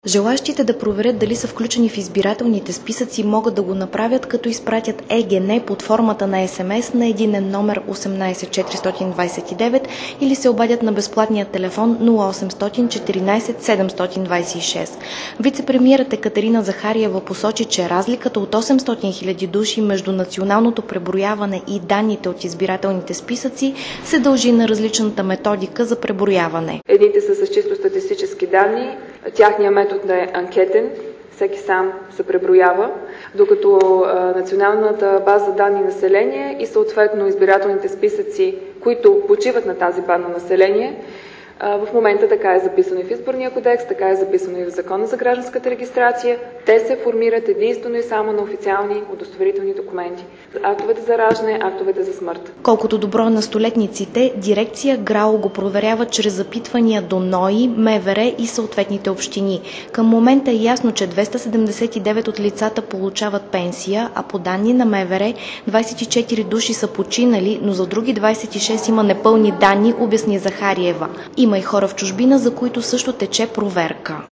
Желаещите да проверят дали са включени в избирателните списъци могат да го направят, като изпратят ЕГН под формата на СМС на единен номер 18429 или се обадят на безплатния телефон 0800 14 726. Вицепремиерът Екатерина Захариева посочи, че разликата от 800 хиляди души между националното преброяване и данните от избирателните списъци се дължи на различната методика за преброяване. Едните са с чисто статистически данни, тяхният метод е анкетен, всеки сам се преброява, докато националната база данни население и съответно избирателните списъци, които почиват на тази база население, в момента така е записано и в Изборния кодекс, така е записано и в Закона за гражданската регистрация. Те се формират единствено и само на официални удостоверителни документи. Актовете за раждане, актовете за смърт. Колкото до броя на столетниците, дирекция ГРАО го проверява чрез запитвания до НОИ, МВР и съответните общини. Към момента е ясно, че 279 от лицата получават пенсия, а по данни на МВР 24 души са починали, но за други 26 има непълни данни, обясни Захариева. Има и хора в чужбина, за които също тече проверка.